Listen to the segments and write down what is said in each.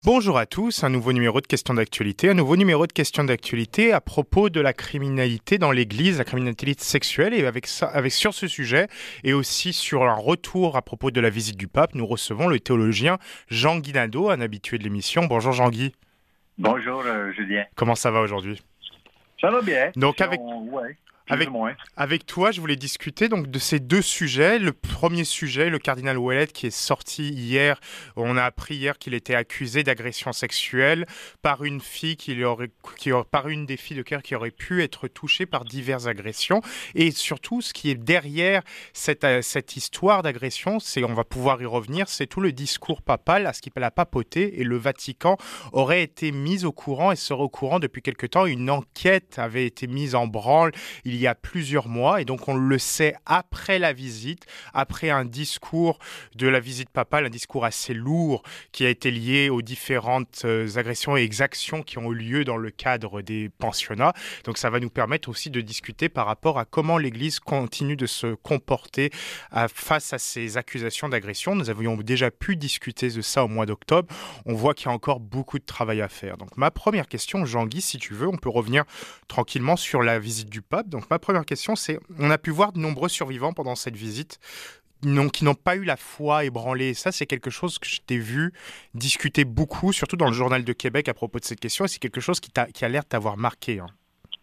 Bonjour à tous, un nouveau numéro de questions d'actualité. Un nouveau numéro de questions d'actualité à propos de la criminalité dans l'Église, la criminalité sexuelle. Et sur ce sujet, et aussi sur un retour à propos de la visite du pape, nous recevons le théologien Jean Guinado, un habitué de l'émission. Bonjour Jean-Guy. Bonjour Julien. Comment ça va aujourd'hui? Ça va bien. Donc Ouais, plus ou moins. Avec toi, je voulais discuter donc de ces deux sujets. Le premier sujet, le cardinal Ouellet qui est sorti hier. On a appris hier qu'il était accusé d'agression sexuelle par une fille par une des filles de cœur qui aurait pu être touchée par diverses agressions. Et surtout, ce qui est derrière cette histoire d'agression, on va pouvoir y revenir, c'est tout le discours papal à ce qu'il a papoté, et le Vatican aurait été mis au courant et serait au courant depuis quelque temps. Une enquête avait été mise en branle il y a plusieurs mois, et donc on le sait après la visite, après un discours de la visite papale, un discours assez lourd qui a été lié aux différentes agressions et exactions qui ont eu lieu dans le cadre des pensionnats. Donc ça va nous permettre aussi de discuter par rapport à comment l'Église continue de se comporter face à ces accusations d'agression. Nous avions déjà pu discuter de ça au mois d'octobre. On voit qu'il y a encore beaucoup de travail à faire. Donc ma première question, Jean-Guy, si tu veux, on peut revenir tranquillement sur la visite du pape. Donc ma première question, c'est, on a pu voir de nombreux survivants pendant cette visite qui n'ont pas eu la foi ébranlée. Et ça, c'est quelque chose que je t'ai vu discuter beaucoup, surtout dans le Journal de Québec à propos de cette question, et c'est quelque chose qui a l'air de t'avoir marqué. Hein.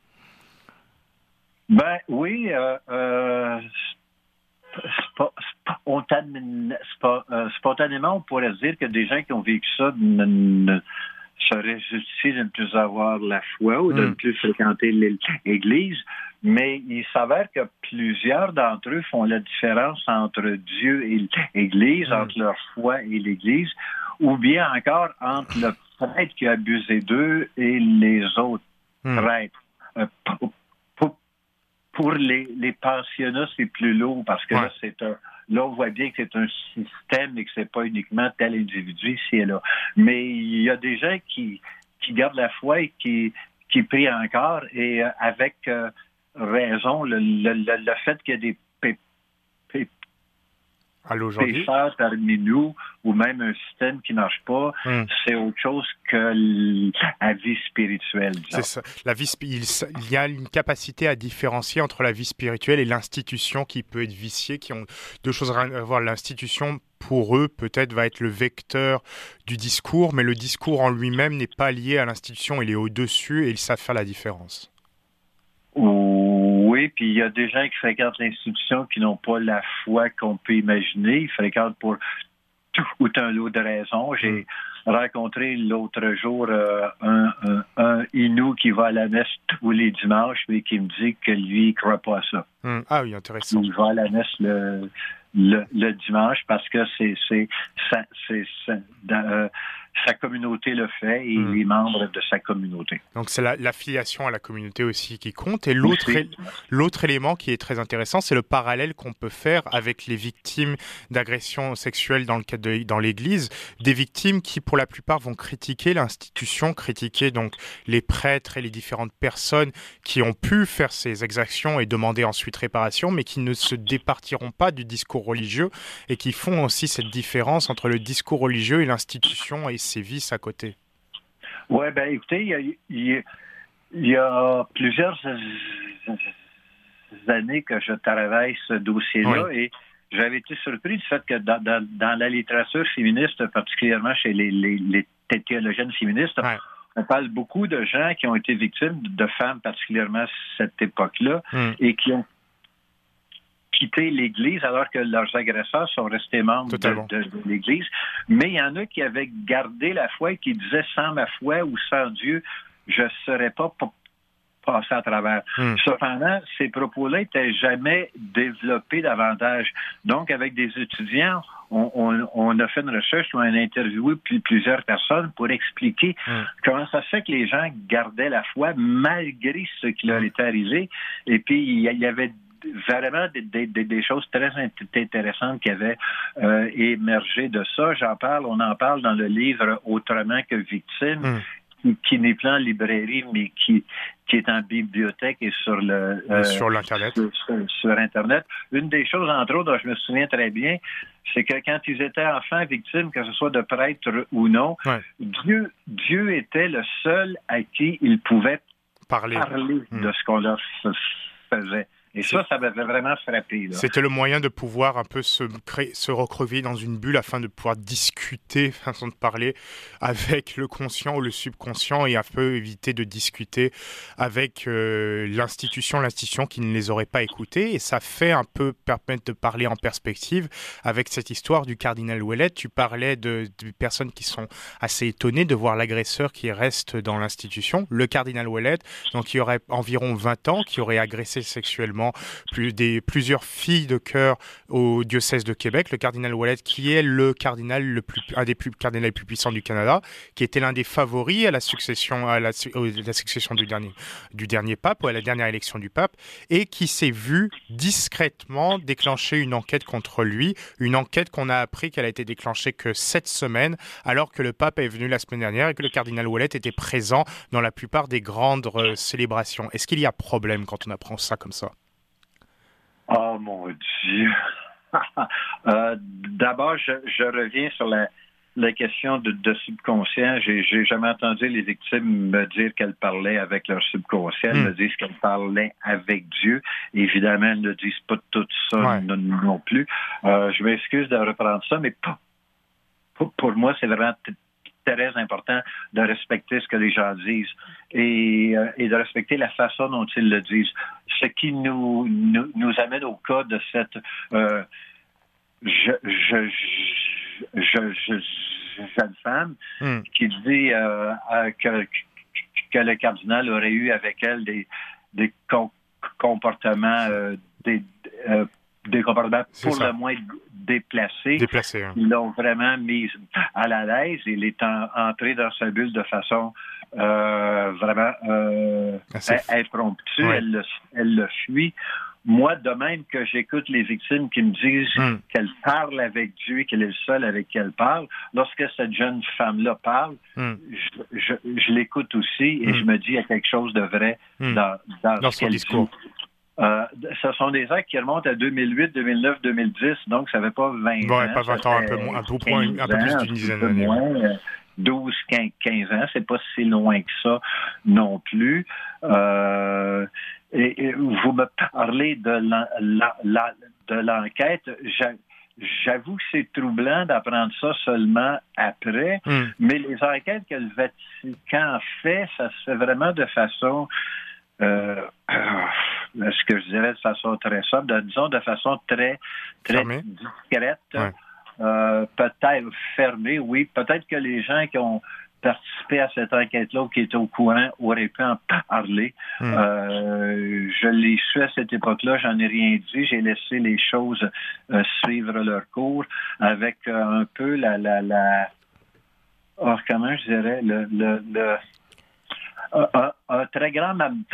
Ben oui, spontanément, on pourrait se dire que des gens qui ont vécu ça seraient justifiés de ne plus avoir la foi ou de ne plus fréquenter l'Église, mais il s'avère que plusieurs d'entre eux font la différence entre Dieu et l'Église, entre leur foi et l'Église, ou bien encore entre le prêtre qui a abusé d'eux et les autres prêtres. Pour les pensionnats, c'est plus lourd parce que là, on voit bien que c'est un système et que c'est pas uniquement tel individu ici et là. Mais il y a des gens qui gardent la foi et qui prient encore, et avec raison, le fait qu'il y a des pécheurs parmi nous, ou même un système qui ne marche pas, c'est autre chose que la vie spirituelle. Disons. C'est ça. Il y a une capacité à différencier entre la vie spirituelle et l'institution qui peut être viciée, qui ont deux choses à voir. L'institution, pour eux, peut-être va être le vecteur du discours, mais le discours en lui-même n'est pas lié à l'institution, il est au-dessus et ils savent faire la différence. Oui, puis il y a des gens qui fréquentent l'institution qui n'ont pas la foi qu'on peut imaginer. Ils fréquentent pour tout un lot de raisons. J'ai rencontré l'autre jour un Inou qui va à la messe tous les dimanches, mais qui me dit que lui, il ne croit pas à ça. Ah oui, intéressant. Il va à la messe le dimanche parce que sa communauté le fait, et il est membre de sa communauté. Donc c'est l'affiliation à la communauté aussi qui compte. Et l'autre élément qui est très intéressant, c'est le parallèle qu'on peut faire avec les victimes d'agressions sexuelles dans l'Église, des victimes qui pour la plupart vont critiquer l'institution, critiquer donc les prêtres et les différentes personnes qui ont pu faire ces exactions et demander ensuite réparation, mais qui ne se départiront pas du discours religieux et qui font aussi cette différence entre le discours religieux et l'institution et ses vices à côté. Oui, bien écoutez, il y a plusieurs années que je travaille ce dossier-là, et j'avais été surpris du fait que dans la littérature féministe, particulièrement chez les théologiennes féministes, on parle beaucoup de gens qui ont été victimes, de femmes particulièrement à cette époque-là, et qui ont quitté l'Église alors que leurs agresseurs sont restés membres de l'Église. Mais il y en a qui avaient gardé la foi et qui disaient « sans ma foi ou sans Dieu, je ne serais pas passé à travers ». Cependant, ces propos-là n'étaient jamais développés davantage. Donc, avec des étudiants, on a fait une recherche, on a interviewé plusieurs personnes pour expliquer comment ça se fait que les gens gardaient la foi malgré ce qui leur était arrivé. Et puis, il y avait vraiment des choses très intéressantes qui avaient émergé de ça. On en parle dans le livre Autrement que victime. qui n'est plus en librairie, mais qui est en bibliothèque et sur l'Internet. Sur Internet. Une des choses, entre autres, dont je me souviens très bien, c'est que quand ils étaient enfants victimes, que ce soit de prêtres ou non, Dieu était le seul à qui ils pouvaient parler de ce qu'on leur faisait. Et ça m'avait vraiment frappé. C'était le moyen de pouvoir un peu se recrever dans une bulle afin de pouvoir discuter, façon de parler, avec le conscient ou le subconscient et un peu éviter de discuter avec l'institution qui ne les aurait pas écoutés. Et ça fait un peu permettre de parler en perspective avec cette histoire du cardinal Ouellet. Tu parlais de personnes qui sont assez étonnées de voir l'agresseur qui reste dans l'institution. Le cardinal Ouellet, donc qui aurait environ 20 ans, qui aurait agressé sexuellement plusieurs filles de chœur au diocèse de Québec, le cardinal Ouellet, qui est un des cardinals les plus puissants du Canada, qui était l'un des favoris à la succession du dernier pape, ou à la dernière élection du pape, et qui s'est vu discrètement déclencher une enquête contre lui, une enquête qu'on a appris qu'elle a été déclenchée que 7 semaines, alors que le pape est venu la semaine dernière et que le cardinal Ouellet était présent dans la plupart des grandes célébrations. Est-ce qu'il y a problème quand on apprend ça comme ça? Oh mon Dieu! D'abord, je reviens sur la question de subconscient. J'ai jamais entendu les victimes me dire qu'elles parlaient avec leur subconscient. Elles me disent qu'elles parlaient avec Dieu. Évidemment, elles ne disent pas tout ça non plus. Je m'excuse de reprendre ça, mais pour moi, c'est vraiment très important de respecter ce que les gens disent et de respecter la façon dont ils le disent. Ce qui nous amène au cas de cette jeune femme qui dit que le cardinal aurait eu avec elle des comportements des comportements pour le moins déplacés. Ils l'ont vraiment mise à l'aise. Il est entré dans sa bulle de façon vraiment impromptue. Elle le fuit. Moi, de même que j'écoute les victimes qui me disent qu'elle parle avec Dieu, qu'elle est le seul avec qui elle parle, lorsque cette jeune femme-là parle, je l'écoute aussi et je me dis qu'il y a quelque chose de vrai dans son discours. Ce sont des actes qui remontent à 2008, 2009, 2010, donc ça ne fait pas 20 ans. Pas 20 ans, un peu plus d'une dizaine d'années. 12, 15 ans, c'est pas si loin que ça non plus. Et vous me parlez de l'enquête. J'avoue que c'est troublant d'apprendre ça seulement après, mais les enquêtes que le Vatican fait, ça se fait vraiment de façon... ce que je dirais de façon très sobre, disons de façon très discrète, peut-être fermée, oui. Peut-être que les gens qui ont participé à cette enquête-là ou qui étaient au courant auraient pu en parler. Je l'ai su à cette époque-là, j'en ai rien dit. J'ai laissé les choses suivre leur cours avec un peu comment je dirais, un très grand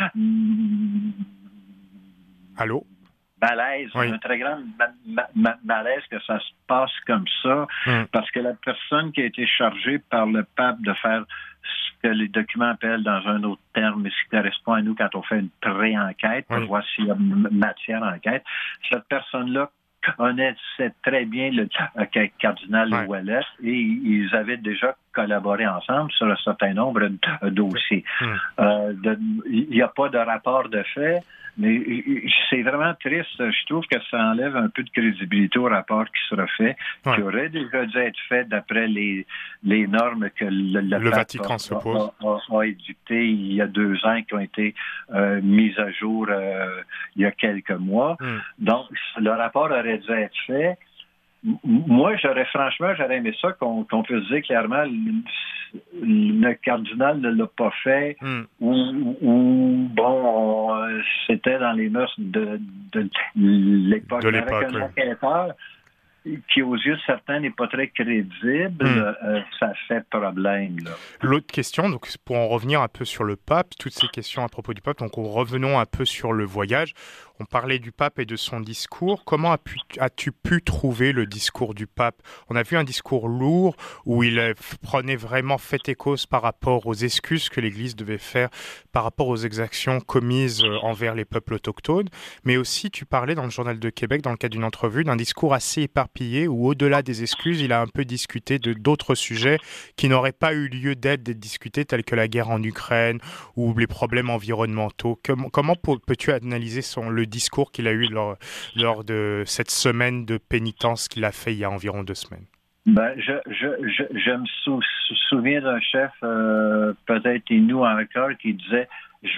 Allô? malaise, un très grand malaise que ça se passe comme ça, parce que la personne qui a été chargée par le pape de faire ce que les documents appellent dans un autre terme, mais ce qui correspond à nous quand on fait une pré-enquête, pour voir s'il y a matière à enquête, cette personne-là connaissait très bien le cardinal Ouellet et ils avaient déjà collaboré ensemble sur un certain nombre de dossiers. Il n'y a pas de rapport de fait, mais c'est vraiment triste. Je trouve que ça enlève un peu de crédibilité au rapport qui sera fait, qui aurait déjà dû être fait d'après les normes que le Vatican se pose. A édictées il y a 2 ans, qui ont été mises à jour il y a quelques mois. Donc, le rapport aurait dû être fait. Moi, j'aurais aimé ça qu'on puisse dire clairement le cardinal ne l'a pas fait ou c'était dans les mœurs de l'époque. Avec un enquêteur qui, aux yeux de certains, n'est pas très crédible, ça fait problème. L'autre question, donc pour en revenir un peu sur le pape, toutes ces questions à propos du pape, donc revenons un peu sur le voyage. On parlait du pape et de son discours. Comment as-tu pu trouver le discours du pape? On a vu un discours lourd où il prenait vraiment fait et cause par rapport aux excuses que l'Église devait faire par rapport aux exactions commises envers les peuples autochtones. Mais aussi, tu parlais dans le Journal de Québec, dans le cadre d'une entrevue, d'un discours assez éparpillé où, au-delà des excuses, il a un peu discuté de d'autres sujets qui n'auraient pas eu lieu d'être discutés, tels que la guerre en Ukraine ou les problèmes environnementaux. Comment peux-tu analyser le discours qu'il a eu lors de cette semaine de pénitence qu'il a fait il y a environ 2 semaines? Ben, je me souviens d'un chef, peut-être inou encore, qui disait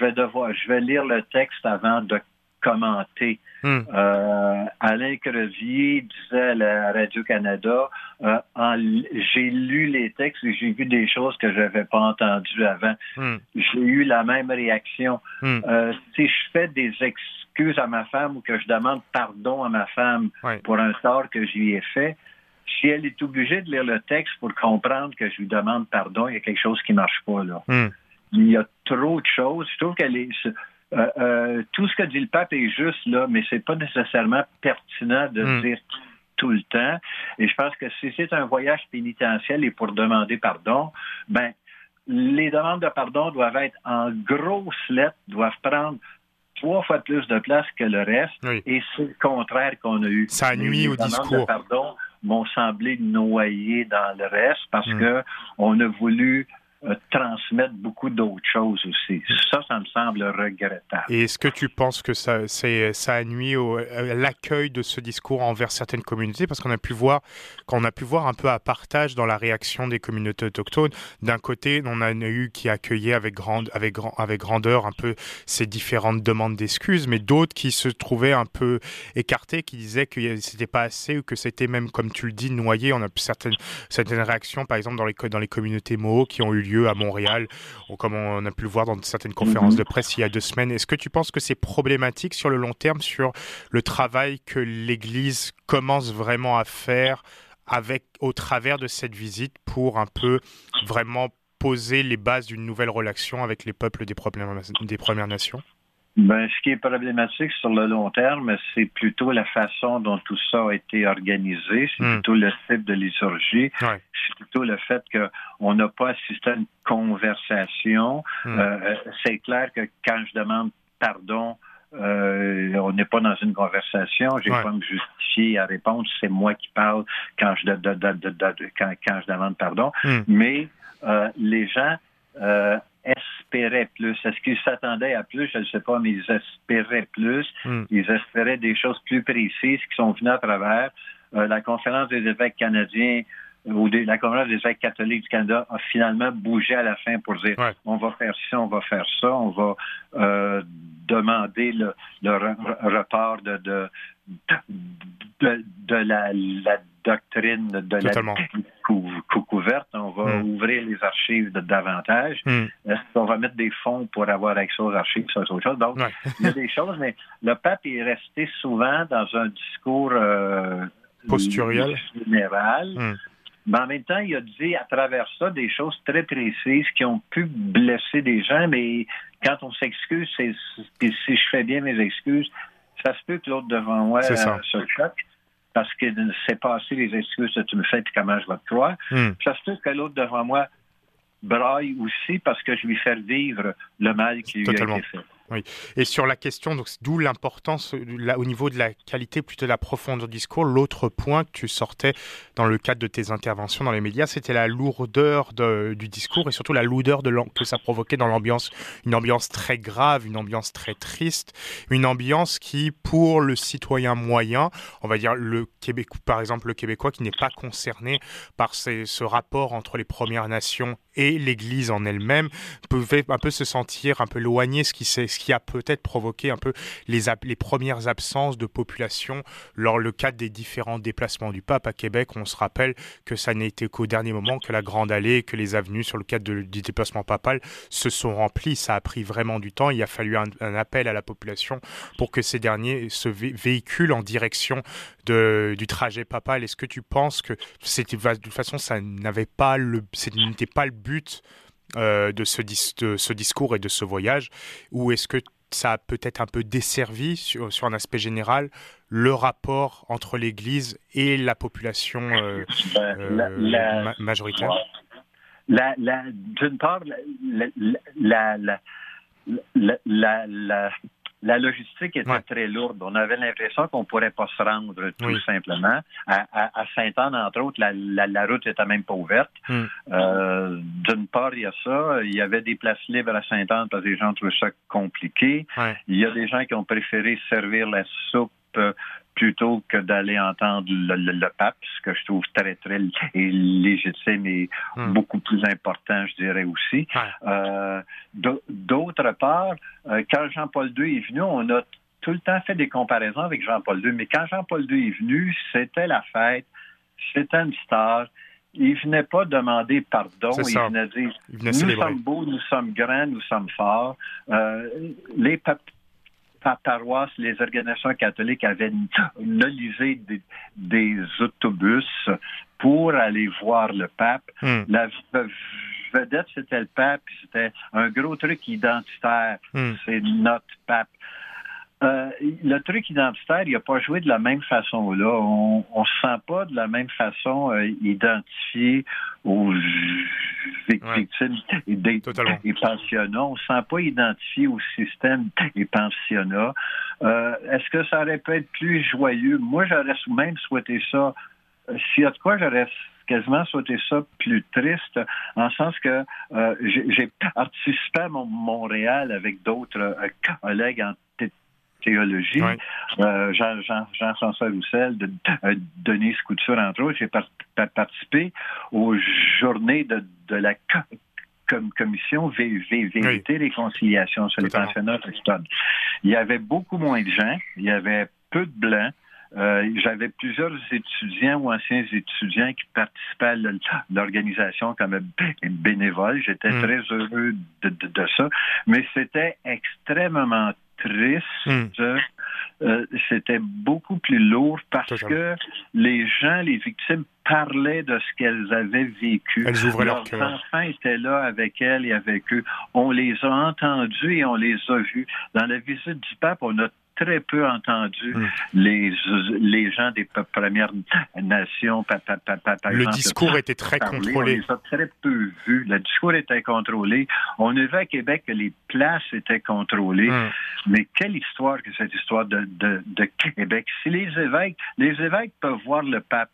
je vais lire le texte avant de commenter. Alain Crevier disait à la Radio-Canada, j'ai lu les textes et j'ai vu des choses que je n'avais pas entendues avant. J'ai eu la même réaction. Si je fais des excuses à ma femme ou que je demande pardon à ma femme pour un tort que je lui ai fait, si elle est obligée de lire le texte pour comprendre que je lui demande pardon, il y a quelque chose qui ne marche pas là. Il y a trop de choses. Je trouve qu'elle est... tout ce que dit le pape est juste là, mais c'est pas nécessairement pertinent de dire tout le temps. Et je pense que si c'est un voyage pénitentiel et pour demander pardon, ben les demandes de pardon doivent être en grosses lettres, doivent prendre 3 fois plus de place que le reste. Et c'est le contraire qu'on a eu. Ça nuit au discours. Les demandes de pardon m'ont semblé noyées dans le reste parce que on a voulu transmettre beaucoup d'autres choses aussi. Ça me semble regrettable. Et est-ce que tu penses que ça a nuit à l'accueil de ce discours envers certaines communautés? Parce qu'on a pu voir un peu à partage dans la réaction des communautés autochtones. D'un côté, on a eu qui accueillaient avec grandeur un peu ces différentes demandes d'excuses, mais d'autres qui se trouvaient un peu écartés, qui disaient que c'était pas assez ou que c'était même, comme tu le dis, noyé. On a certaines réactions, par exemple, dans les communautés Moho qui ont eu lieu à Montréal, comme on a pu le voir dans certaines conférences de presse il y a 2 semaines. Est-ce que tu penses que c'est problématique sur le long terme, sur le travail que l'Église commence vraiment à faire au travers de cette visite pour un peu vraiment poser les bases d'une nouvelle relation avec les peuples des Premières Nations? Ben, ce qui est problématique sur le long terme, c'est plutôt la façon dont tout ça a été organisé, c'est plutôt le type de liturgie, c'est plutôt le fait qu'on n'a pas assisté à une conversation. C'est clair que quand je demande pardon, on n'est pas dans une conversation, j'ai pas à me justifier à répondre, c'est moi qui parle quand je demande pardon. Mais les gens espéraient plus. Est-ce qu'ils s'attendaient à plus? Je ne sais pas, mais ils espéraient plus. Ils espéraient des choses plus précises qui sont venues à travers. La Conférence des évêques canadiens ou la Conférence des évêques catholiques du Canada a finalement bougé à la fin pour dire on va faire ci, on va faire ça, on va demander le report de la doctrine de Totalement. la couverte. On va ouvrir les archives davantage. Est-ce qu'on va mettre des fonds pour avoir accès aux archives? Ça, c'est autre chose. Donc, il y a des choses, mais le pape est resté souvent dans un discours posturiel, général. Mais en même temps, il a dit à travers ça des choses très précises qui ont pu blesser des gens, mais quand on s'excuse, si je fais bien mes excuses, ça se peut que l'autre devant moi se choque parce que c'est pas assez les excuses que tu me fais puis comment je vais te croire. Ça se peut que l'autre devant moi braille aussi parce que je lui fais vivre le mal qui lui a été fait. Oui. Et sur la question, donc, d'où l'importance au niveau de la qualité, plutôt de la profondeur du discours, l'autre point que tu sortais dans le cadre de tes interventions dans les médias, c'était la lourdeur du discours et surtout la lourdeur que ça provoquait dans l'ambiance. Une ambiance très grave, une ambiance très triste, une ambiance qui, pour le citoyen moyen, on va dire par exemple le Québécois qui n'est pas concerné par ce rapport entre les Premières Nations et l'Église en elle-même, pouvait un peu se sentir un peu éloigné, ce qui a peut-être provoqué un peu les premières absences de population lors le cadre des différents déplacements du pape à Québec. On se rappelle que ça n'a été qu'au dernier moment que la Grande Allée, que les avenues sur le cadre du déplacement papal se sont remplies. Ça a pris vraiment du temps. Il a fallu un appel à la population pour que ces derniers se véhiculent en direction du trajet papal. Est-ce que tu penses que de toute façon, ça n'était pas le but de ce discours et de ce voyage, ou est-ce que ça a peut-être un peu desservi, sur un aspect général, le rapport entre l'Église et la population majoritaire. D'une part, la logistique était très lourde. On avait l'impression qu'on ne pourrait pas se rendre tout simplement. À Sainte-Anne, entre autres, la route n'était même pas ouverte. D'une part, il y a ça. Il y avait des places libres à Sainte-Anne parce que les gens trouvaient ça compliqué. Il y a des gens qui ont préféré servir la soupe plutôt que d'aller entendre le pape, ce que je trouve très, très légitime et beaucoup plus important, je dirais aussi. D'autre part, quand Jean-Paul II est venu, on a tout le temps fait des comparaisons avec Jean-Paul II, mais quand Jean-Paul II est venu, c'était la fête, c'était une star. Il ne venait pas demander pardon, il venait dire « Nous sommes beaux, nous sommes grands, nous sommes forts. » Les paroisses, les organisations catholiques avaient nolisé des autobus pour aller voir le pape. La vedette, c'était le pape, c'était un gros truc identitaire. C'est notre pape. Le truc identitaire, il n'a pas joué de la même façon là. On ne se sent pas de la même façon identifié aux victimes et pensionnats. On ne se sent pas identifié au système et pensionnats. Est-ce que ça aurait pu être plus joyeux? Moi, j'aurais même souhaité ça. S'il y a de quoi, j'aurais quasiment souhaité ça plus triste, en sens que j'ai participé à Montréal avec d'autres collègues en théologie, Jean-François Roussel, Denise Couture, entre autres. J'ai participé aux journées de la commission Vérité et Réconciliation sur les pensionnats autochtones. Il y avait beaucoup moins de gens, il y avait peu de blancs. J'avais plusieurs étudiants ou anciens étudiants qui participaient à l'organisation comme bénévoles. J'étais très heureux de ça, mais c'était extrêmement triste. C'était beaucoup plus lourd parce que les gens, les victimes, parlaient de ce qu'elles avaient vécu. Elles ouvraient leurs enfants étaient là avec elles et avec eux. On les a entendus et on les a vus. Dans la visite du pape, on a très peu entendu les gens des Premières Nations. Le discours était très contrôlé. On les a très peu vus. Le discours était contrôlé. On a vu à Québec que les places étaient contrôlées. Mais quelle histoire que cette histoire de Québec. Si les évêques peuvent voir le pape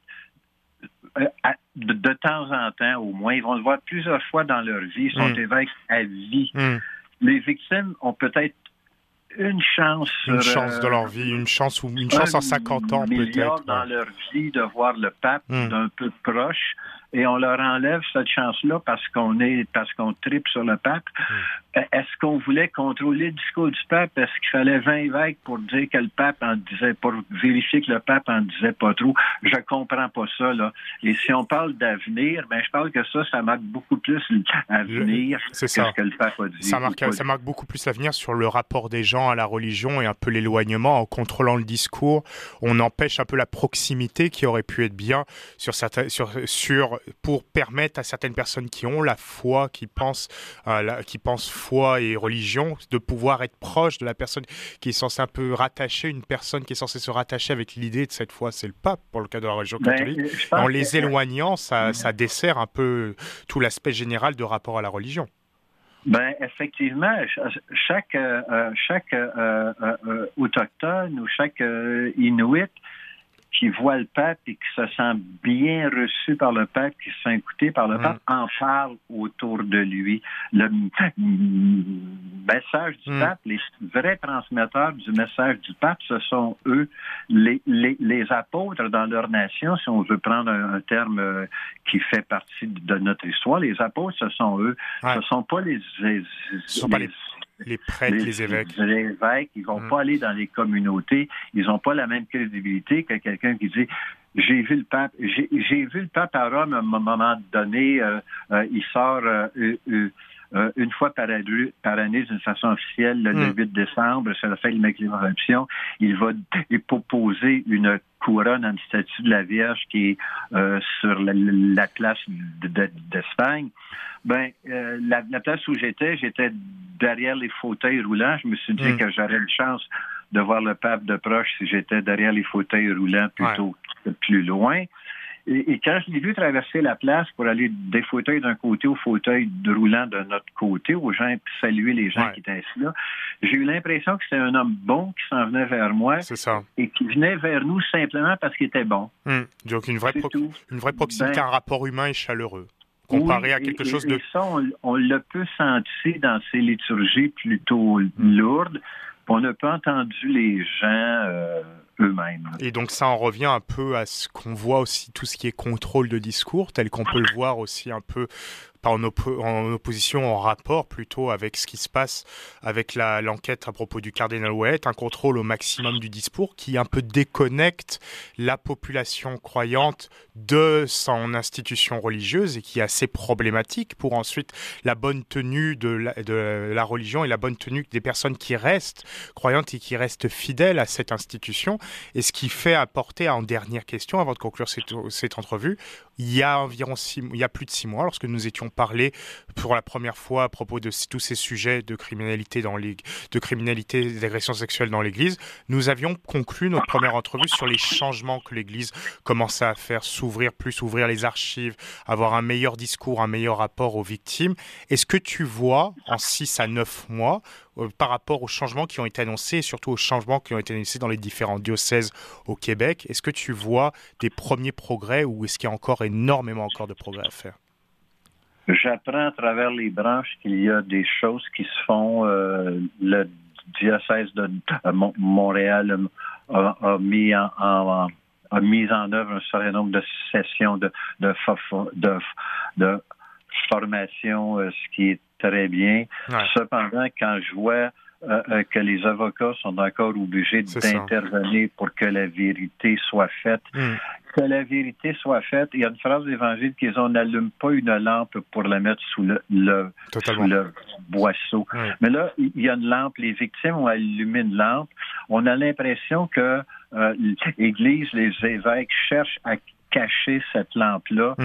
de temps en temps, au moins, ils vont le voir plusieurs fois dans leur vie. Ils sont évêques à vie. Les victimes ont peut-être une chance de leur vie, une chance en 50 ans peut-être. Dans leur vie de voir le pape d'un peu proche, et on leur enlève cette chance-là parce qu'on tripe sur le pape. Est-ce qu'on voulait contrôler le discours du pape? Est-ce qu'il fallait 20 évêques pour dire que le pape en disait, pour vérifier que le pape en disait pas trop? Je comprends pas ça, là. Et si on parle d'avenir, je parle que ça marque beaucoup plus l'avenir que ce que le pape a dit. Ça marque beaucoup plus l'avenir sur le rapport des gens à la religion et un peu l'éloignement. En contrôlant le discours, on empêche un peu la proximité qui aurait pu être bien pour permettre à certaines personnes qui ont la foi, qui pensent foi et religion, de pouvoir être proche de la personne qui est censée un peu rattacher, une personne qui est censée se rattacher avec l'idée de cette foi, c'est le pape, pour le cas de la religion catholique. En les éloignant, ça dessert un peu tout l'aspect général de rapport à la religion. Effectivement, chaque autochtone ou chaque Inuit qui voit le pape et qui se sent bien reçu par le pape, qui se sent écouté par le pape, en parle autour de lui. Le message du pape, les vrais transmetteurs du message du pape, ce sont eux, les apôtres dans leur nation, si on veut prendre un terme qui fait partie de notre histoire. Les apôtres, ce sont eux. Ce ne sont pas les prêtres, les évêques. Les évêques, ils vont pas aller dans les communautés. Ils n'ont pas la même crédibilité que quelqu'un qui dit « J'ai vu le pape. J'ai vu le pape à Rome à un moment donné. Il sort une fois par année d'une façon officielle, le 8 décembre, c'est la fête de l'Immaculée Conception. Il va poser une couronne en statue de la Vierge qui est sur la place d'Espagne. La place où j'étais derrière les fauteuils roulants. Je me suis dit que j'aurais une chance de voir le pape de proche si j'étais derrière les fauteuils roulants plutôt que plus loin. Et quand je l'ai vu traverser la place pour aller des fauteuils d'un côté aux fauteuils roulants de notre côté, aux gens, puis saluer les gens qui étaient assis là, j'ai eu l'impression que c'était un homme bon qui s'en venait vers moi et qui venait vers nous simplement parce qu'il était bon. Donc une vraie proximité, un rapport humain et chaleureux, comparé à quelque chose de... Et ça, on l'a peu senti dans ces liturgies plutôt lourdes. On n'a pas entendu les gens... eux-mêmes. Et donc ça en revient un peu à ce qu'on voit aussi, tout ce qui est contrôle de discours, tel qu'on peut le voir aussi un peu pas en opposition, en rapport plutôt avec ce qui se passe avec l'enquête à propos du cardinal Ouellet, un contrôle au maximum du discours qui un peu déconnecte la population croyante de son institution religieuse et qui est assez problématique pour ensuite la bonne tenue de la religion et la bonne tenue des personnes qui restent croyantes et qui restent fidèles à cette institution. Et ce qui fait apporter, en dernière question, avant de conclure cette entrevue, il y a plus de 6 mois, lorsque nous étions parlé pour la première fois à propos de tous ces sujets de criminalité d'agression sexuelle dans l'Église, nous avions conclu notre première entrevue sur les changements que l'Église commençait à faire, ouvrir les archives, avoir un meilleur discours, un meilleur rapport aux victimes. Est-ce que tu vois, en 6 à 9 mois, par rapport aux changements qui ont été annoncés et surtout aux changements qui ont été annoncés dans les différents diocèses au Québec, est-ce que tu vois des premiers progrès ou est-ce qu'il y a encore énormément de progrès à faire? J'apprends à travers les branches qu'il y a des choses qui se font. Le diocèse de Montréal a mis en œuvre un certain nombre de sessions de formation, ce qui est très bien. Cependant, quand je vois que les avocats sont encore obligés d'intervenir pour que la vérité soit faite, que la vérité soit faite, il y a une phrase d'évangile qui dit « On n'allume pas une lampe pour la mettre sous le boisseau ». Mais là, il y a une lampe, les victimes ont allumé une lampe. On a l'impression que l'Église, les évêques cherchent à cacher cette lampe-là.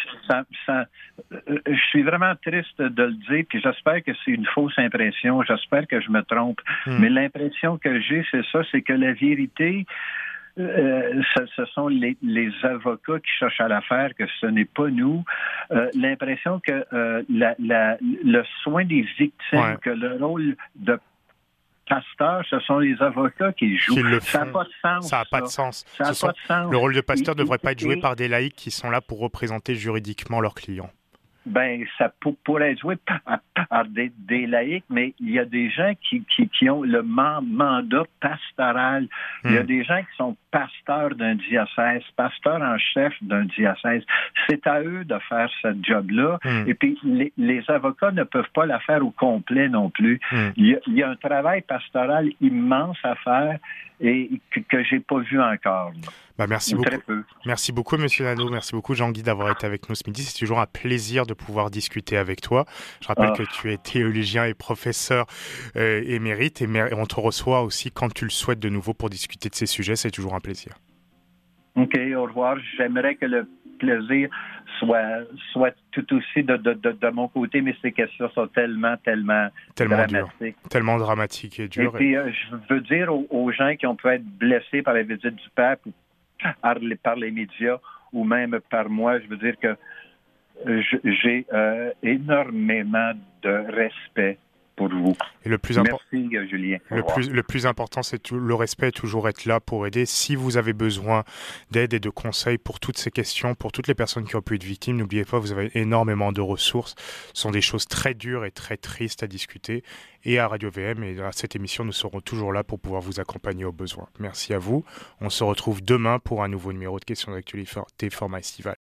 Je suis vraiment triste de le dire, puis j'espère que c'est une fausse impression, j'espère que je me trompe, mais l'impression que j'ai, c'est ça, c'est que la vérité, ce sont les avocats qui cherchent à la faire, que ce n'est pas nous. L'impression que le soin des victimes, que le rôle de pasteur, ce sont les avocats qui jouent. Ça n'a pas de sens. Ça n'a pas de sens. Le rôle de pasteur ne devrait pas être joué par des laïcs qui sont là pour représenter juridiquement leurs clients. Ben, ça pourrait être joué par des laïcs, mais il y a des gens qui ont le mandat pastoral. Il y a des gens qui sont pasteurs d'un diocèse, pasteurs en chef d'un diocèse. C'est à eux de faire ce job-là. Et puis, les avocats ne peuvent pas la faire au complet non plus. Il y a un travail pastoral immense à faire et que j'ai pas vu encore. Merci beaucoup. Merci beaucoup, Monsieur Nadeau. Merci beaucoup, Jean-Guy, d'avoir été avec nous ce midi. C'est toujours un plaisir de pouvoir discuter avec toi. Je rappelle que tu es théologien et professeur émérite et on te reçoit aussi quand tu le souhaites de nouveau pour discuter de ces sujets. C'est toujours un plaisir. OK, au revoir. J'aimerais que le plaisir soit tout aussi de mon côté, mais ces questions sont tellement dramatiques. Tellement dramatiques et dures. Et puis, je veux dire aux gens qui ont pu être blessés par la visite du pape, par les médias ou même par moi, je veux dire que j'ai énormément de respect pour vous. Et merci, Julien. Le plus important, c'est le respect, toujours être là pour aider. Si vous avez besoin d'aide et de conseils pour toutes ces questions, pour toutes les personnes qui ont pu être victimes, n'oubliez pas, vous avez énormément de ressources. Ce sont des choses très dures et très tristes à discuter. Et à Radio VM et à cette émission, nous serons toujours là pour pouvoir vous accompagner au besoin. Merci à vous. On se retrouve demain pour un nouveau numéro de questions d'actualité format estival.